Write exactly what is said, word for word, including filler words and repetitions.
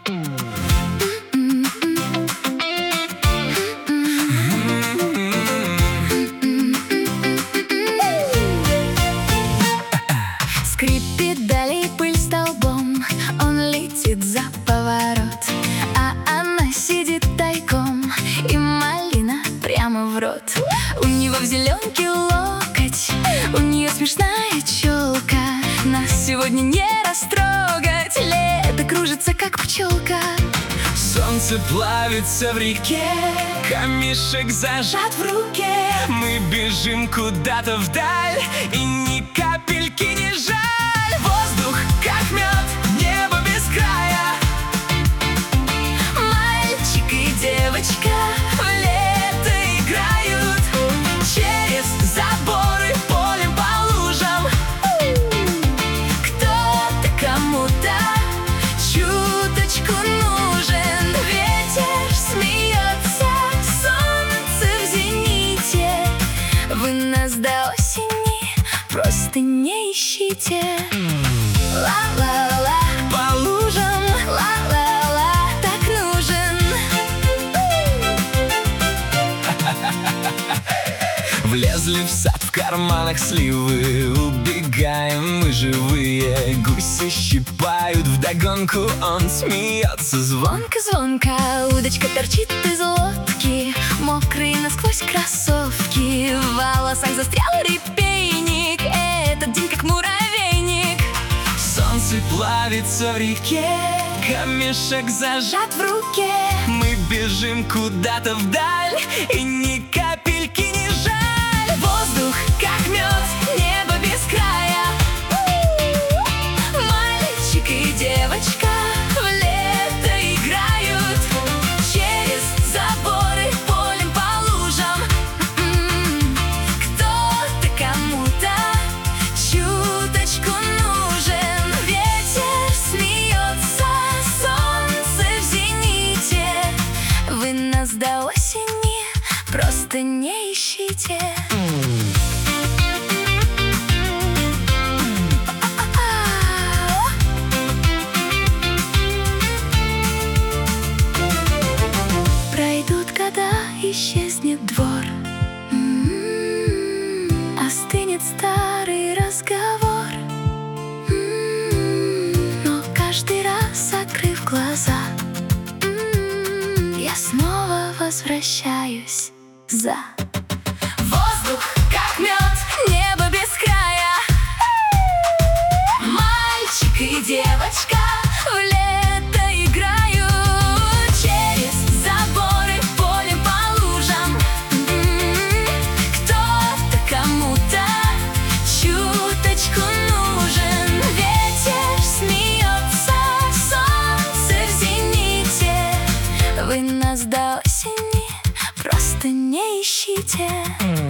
Скрипит далее пыль столбом, он летит за поворот, а она сидит тайком, и малина прямо в рот. У него в зеленке локоть, у нее смешная челка. Нас сегодня не растрогать, лето кружится, как пчелка. Солнце плавится в реке, камешек зажат в руке. Мы бежим куда-то вдаль, и ни капельки не жаль. Воздух как мед, небо без края. Мальчик и девочка в лето играют через заборы, полем, по лужам. Кто-то кому-то чуточку нужен. Ветер смеется, солнце в зените. Вы нас до осени просто не ищите. Ла-ла-ла, По лужам ла-ла-ла, так нужен. влезли в сад, в карманах сливы. Убегаем мы живые, гуси щипают вдогонку. Он смеется звонко. Звонко-звонко, удочка торчит из лодки, мокрые насквозь кроссовки. В волосах застрял репейник, этот день как муравейник. Солнце плавится в реке, камешек зажат в руке. Мы бежим куда-то вдаль, и ни капельки не жаль. Воздух как мед, небо без края. Мальчик и девочка в лето играют через заборы, полем, по лужам. М-м-м. Кто-то кому-то чуточку нужен. Ветер смеется, солнце в зените. Вы нас до осени просто не ищите. Пройдут года, исчезнет двор, М-м-м. остынет старый разговор, М-м-м. но каждый раз, открыв глаза, М-м-м. я снова возвращаюсь за. Воздух как мед, небо без края. Мальчик и девочка в лето играют через заборы, полем, по лужам. М-м-м. Кто-то кому-то чуточку нужен. Ветер смеется, солнце в зените. Вы нас до осени просто не ищите.